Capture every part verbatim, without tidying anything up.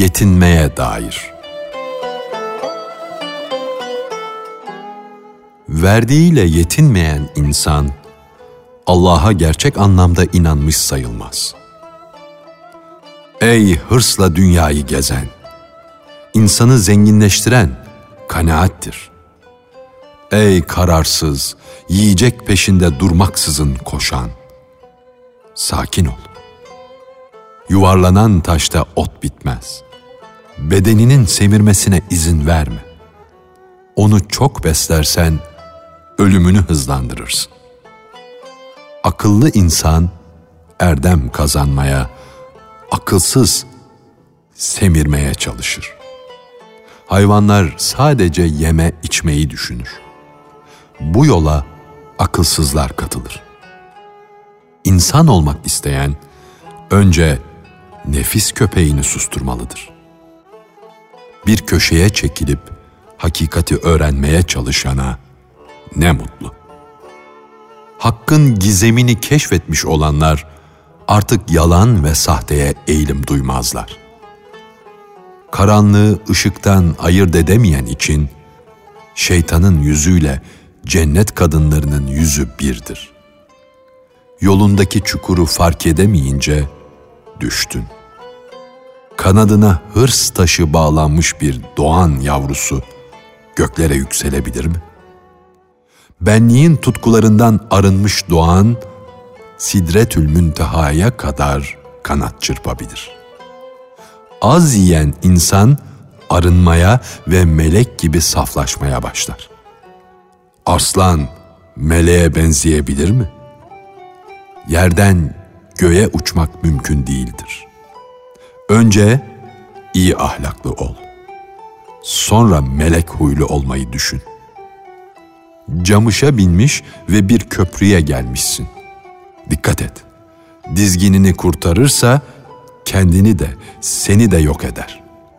yetinmeye dair. Verdiğiyle yetinmeyen insan, Allah'a gerçek anlamda inanmış sayılmaz. Ey hırsla dünyayı gezen, insanı zenginleştiren kanaattir. Ey kararsız, yiyecek peşinde durmaksızın koşan, sakin ol. Yuvarlanan taşta ot bitmez. Bedeninin semirmesine izin verme. Onu çok beslersen ölümünü hızlandırırsın. Akıllı insan erdem kazanmaya, akılsız semirmeye çalışır. Hayvanlar sadece yeme içmeyi düşünür. Bu yola akılsızlar katılır. İnsan olmak isteyen önce nefis köpeğini susturmalıdır. Bir köşeye çekilip hakikati öğrenmeye çalışana ne mutlu. Hakkın gizemini keşfetmiş olanlar artık yalan ve sahteye eğilim duymazlar. Karanlığı ışıktan ayırt edemeyen için şeytanın yüzüyle cennet kadınlarının yüzü birdir. Yolundaki çukuru fark edemeyince düştün. Kanadına hırs taşı bağlanmış bir doğan yavrusu göklere yükselebilir mi? Benliğin tutkularından arınmış doğan, Sidretül Münteha'ya kadar kanat çırpabilir. Az yiyen insan arınmaya ve melek gibi saflaşmaya başlar. Arslan meleğe benzeyebilir mi? Yerden göğe uçmak mümkün değildir. Önce iyi ahlaklı ol. Sonra melek huylu olmayı düşün. Camışa binmiş ve bir köprüye gelmişsin. Dikkat et. Dizginini kurtarırsa kendini de seni de yok eder.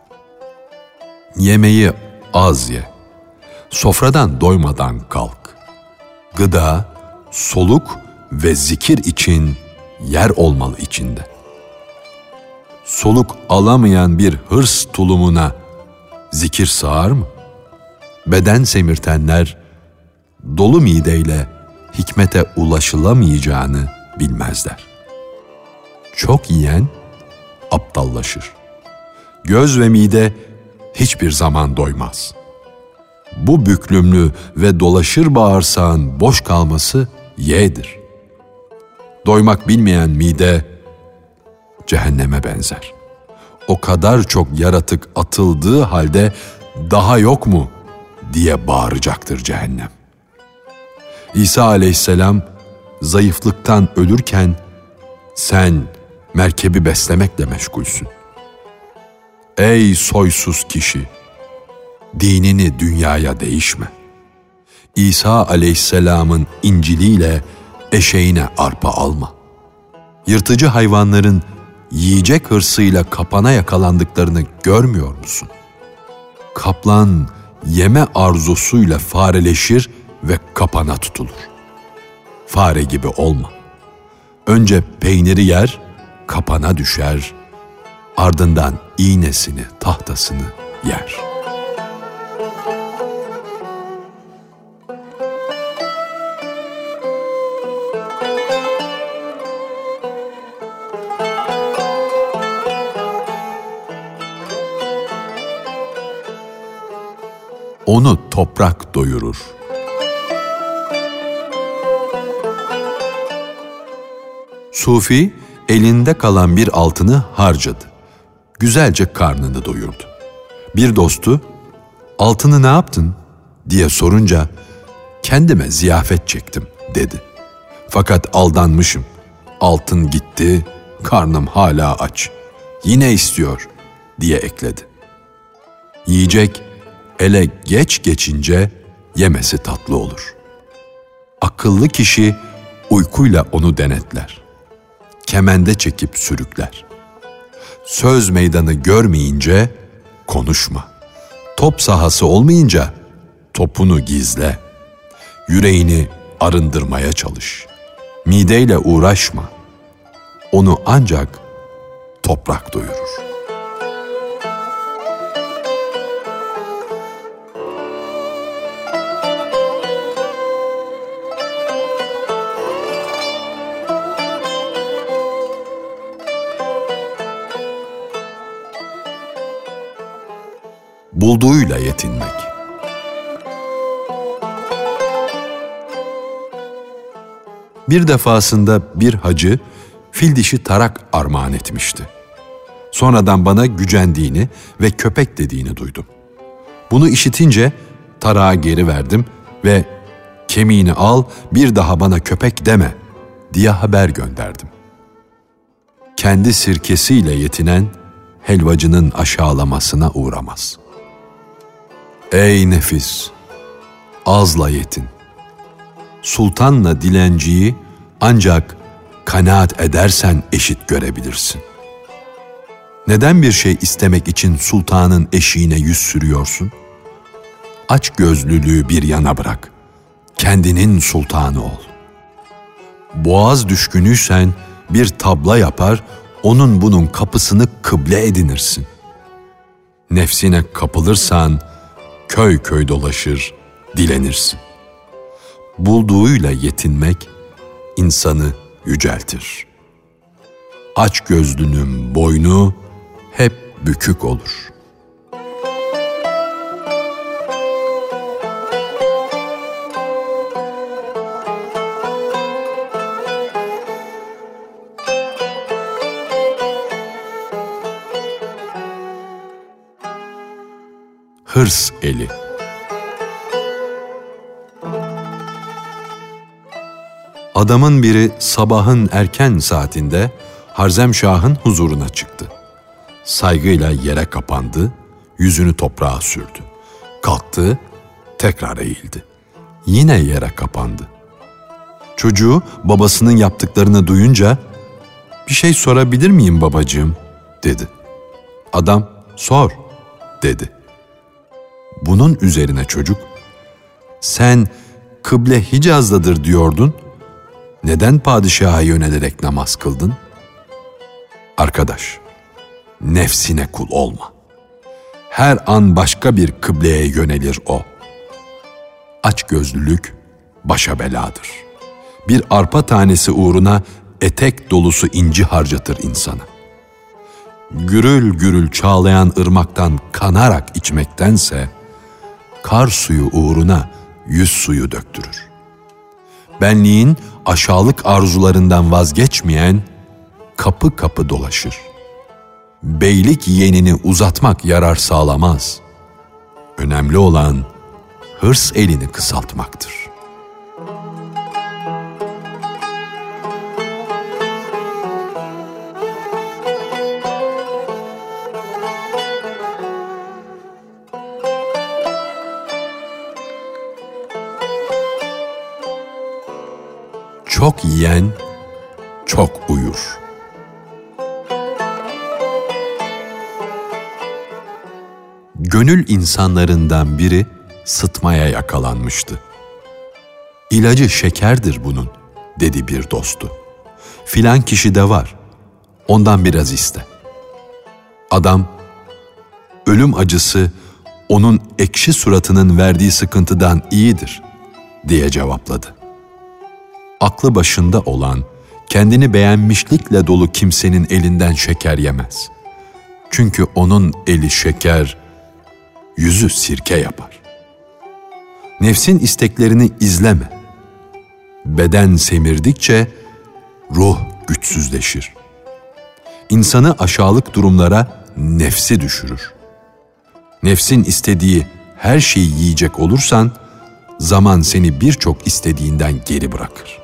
Yemeği az ye. Sofradan doymadan kalk. Gıda, soluk ve zikir için yer olmalı içinde. Soluk alamayan bir hırs tulumuna zikir sığar mı? Beden semirtenler dolu mideyle hikmete ulaşılamayacağını bilmezler. Çok yiyen aptallaşır. Göz ve mide hiçbir zaman doymaz. Bu büklümlü ve dolaşır bağırsağın boş kalması yeğdir. Doymak bilmeyen mide cehenneme benzer. O kadar çok yaratık atıldığı halde daha yok mu diye bağıracaktır cehennem. İsa aleyhisselam zayıflıktan ölürken sen merkebi beslemekle meşgulsün. Ey soysuz kişi! Dinini dünyaya değişme. İsa aleyhisselamın İncil'iyle eşeğine arpa alma. Yırtıcı hayvanların yiyecek hırsıyla kapana yakalandıklarını görmüyor musun? Kaplan yeme arzusuyla fareleşir ve kapana tutulur. Fare gibi olma. Önce peyniri yer, kapana düşer, ardından iğnesini, tahtasını yer. Onu toprak doyurur. Sufi elinde kalan bir altını harcadı. Güzelce karnını doyurdu. Bir dostu, "Altını ne yaptın?" diye sorunca, "Kendime ziyafet çektim." dedi. "Fakat aldanmışım. Altın gitti, karnım hala aç. Yine istiyor." diye ekledi. Yiyecek ele geç geçince yemesi tatlı olur. Akıllı kişi uykuyla onu denetler. Kemende çekip sürükler. Söz meydanı görmeyince konuşma. Top sahası olmayınca topunu gizle. Yüreğini arındırmaya çalış. Mideyle uğraşma. Onu ancak toprak doyurur. bulduğuyla yetinmek. Bir defasında bir hacı fil dişi tarak armağan etmişti. Sonradan bana gücendiğini ve köpek dediğini duydum. Bunu işitince tarağı geri verdim ve kemiğini al, bir daha bana köpek deme diye haber gönderdim. Kendi sirkesiyle yetinen helvacının aşağılamasına uğramaz. Ey nefis, azla yetin. Sultanla dilenciyi ancak kanaat edersen eşit görebilirsin. Neden bir şey istemek için sultanın eşiğine yüz sürüyorsun? Aç gözlülüğü bir yana bırak. Kendinin sultanı ol. Boğaz düşkünüysen bir tabla yapar, onun bunun kapısını kıble edinirsin. Nefsine kapılırsan köy köy dolaşır, dilenirsin. Bulduğuyla yetinmek insanı yüceltir. Açgözlünün boynu hep bükük olur. Hırs eli. Adamın biri sabahın erken saatinde Harzemşah'ın huzuruna çıktı. Saygıyla yere kapandı, yüzünü toprağa sürdü. Kalktı, tekrar eğildi. Yine yere kapandı. Çocuğu babasının yaptıklarını duyunca, "Bir şey sorabilir miyim babacığım?" dedi. Adam, "Sor," dedi. Bunun üzerine çocuk, "Sen kıble Hicaz'dadır diyordun, neden padişaha yönelerek namaz kıldın?" Arkadaş, nefsine kul olma. Her an başka bir kıbleye yönelir o. Açgözlülük başa beladır. Bir arpa tanesi uğruna etek dolusu inci harcatır insana. Gürül gürül çağlayan ırmaktan kanarak içmektense, kar suyu uğruna yüz suyu döktürür. Benliğin aşağılık arzularından vazgeçmeyen kapı kapı dolaşır. Beylik yenini uzatmak yarar sağlamaz. Önemli olan hırs elini kısaltmaktır. Çok yiyen çok uyur. Gönül insanlarından biri sıtmaya yakalanmıştı. "İlacı şekerdir bunun," dedi bir dostu. "Filan kişi de var, ondan biraz iste." Adam, "Ölüm acısı onun ekşi suratının verdiği sıkıntıdan iyidir," diye cevapladı. Aklı başında olan, kendini beğenmişlikle dolu kimsenin elinden şeker yemez. Çünkü onun eli şeker, yüzü sirke yapar. Nefsin isteklerini izleme. Beden semirdikçe ruh güçsüzleşir. İnsanı aşağılık durumlara nefsi düşürür. Nefsin istediği her şeyi yiyecek olursan, zaman seni birçok istediğinden geri bırakır.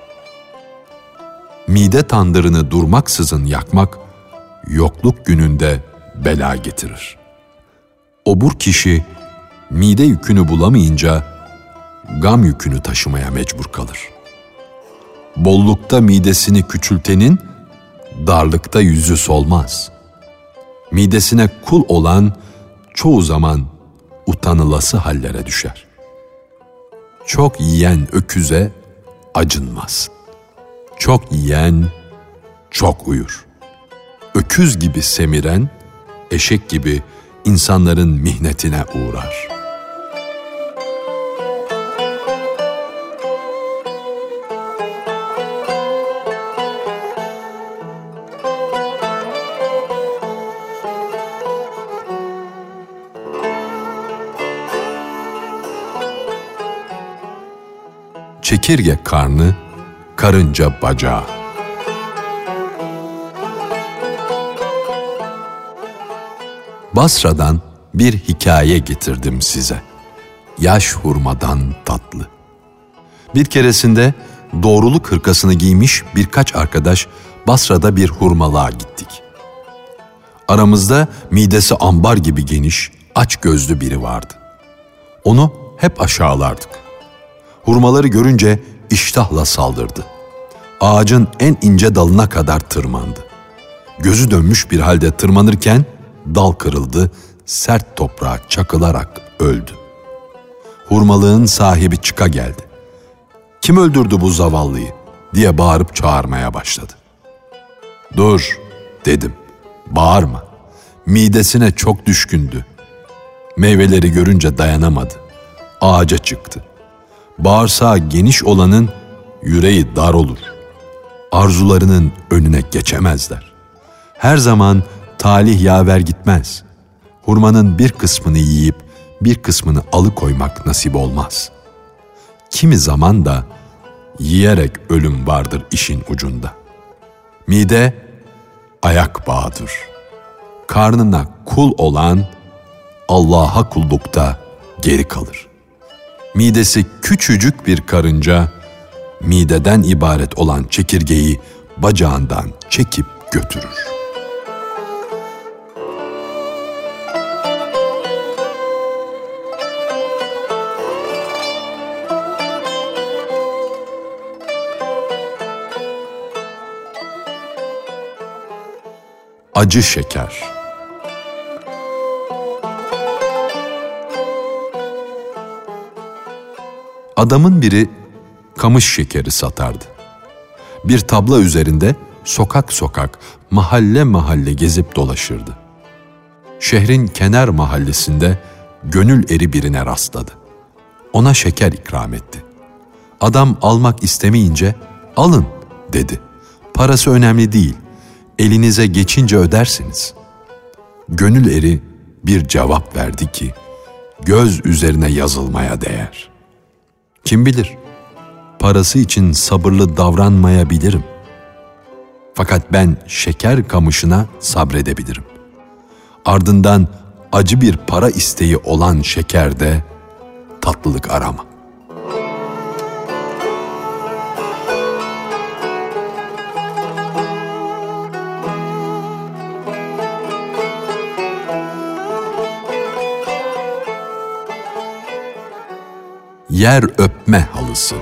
Mide tandırını durmaksızın yakmak, yokluk gününde bela getirir. Obur kişi, mide yükünü bulamayınca, gam yükünü taşımaya mecbur kalır. Bollukta midesini küçültenin, darlıkta yüzü solmaz. Midesine kul olan, çoğu zaman utanılası hallere düşer. Çok yiyen öküze acınmaz. Çok yiyen çok uyur. Öküz gibi semiren, eşek gibi insanların mihnetine uğrar. çekirge karnı, karınca bacağı. Basra'dan bir hikaye getirdim size. Yaş hurmadan tatlı. Bir keresinde doğruluk hırkasını giymiş birkaç arkadaş Basra'da bir hurmalığa gittik. Aramızda midesi ambar gibi geniş, aç gözlü biri vardı. Onu hep aşağılardık. Hurmaları görünce iştahla saldırdı. Ağacın en ince dalına kadar tırmandı. Gözü dönmüş bir halde tırmanırken dal kırıldı, sert toprağa çakılarak öldü. Hurmalığın sahibi çıka geldi. "Kim öldürdü bu zavallıyı?" diye bağırıp çağırmaya başladı. "Dur," dedim, "bağırma. Midesine çok düşkündü. Meyveleri görünce dayanamadı. Ağaca çıktı. Bağırsağı geniş olanın yüreği dar olur. Arzularının önüne geçemezler. Her zaman talih yaver gitmez. Hurmanın bir kısmını yiyip bir kısmını alıkoymak nasip olmaz. Kimi zaman da yiyerek ölüm vardır işin ucunda. Mide ayak bağıdır. Karnına kul olan Allah'a kullukta geri kalır. Midesi küçücük bir karınca, mideden ibaret olan çekirgeyi bacağından çekip götürür." Acı şeker. Adamın biri kamış şekeri satardı. Bir tabla üzerinde sokak sokak, mahalle mahalle gezip dolaşırdı. Şehrin kenar mahallesinde gönül eri birine rastladı. Ona şeker ikram etti. Adam almak istemeyince "Alın," dedi. "Parası önemli değil. Elinize geçince ödersiniz." Gönül eri bir cevap verdi ki göz üzerine yazılmaya değer. Kim bilir, parası için sabırlı davranmayabilirim. Fakat ben şeker kamışına sabredebilirim. Ardından acı bir para isteği olan şekerde tatlılık arama. Yer öpme halısı.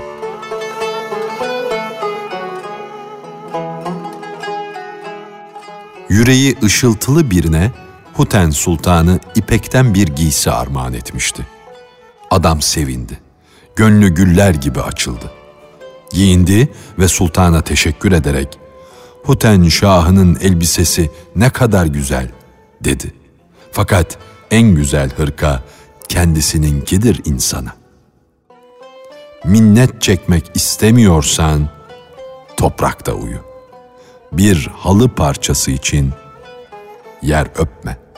Yüreği ışıltılı birine Huten Sultanı ipekten bir giysi armağan etmişti. Adam sevindi. Gönlü güller gibi açıldı. Giyindi ve sultana teşekkür ederek "Huten Şahı'nın elbisesi ne kadar güzel," dedi. Fakat en güzel hırka kendisininkidir insana. Minnet çekmek istemiyorsan toprakta uyu. Bir halı parçası için yer öpme.